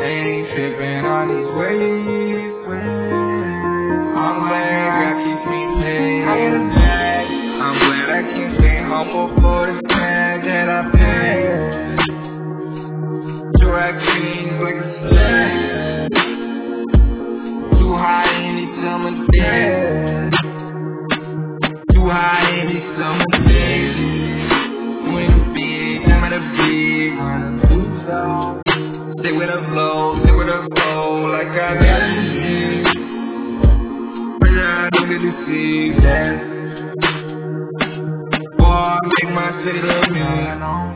ain't tripping on these ways. I'm glad God keeps me paid. I'm glad I can stay humble for the time that I paid. So I dreams like a slave. Too high in these summer days. Too high in these summer days. When it's big, I'm at a big one. Stay with a flow, like I got to see. But I don't get to see that. Boy, I make my city love me.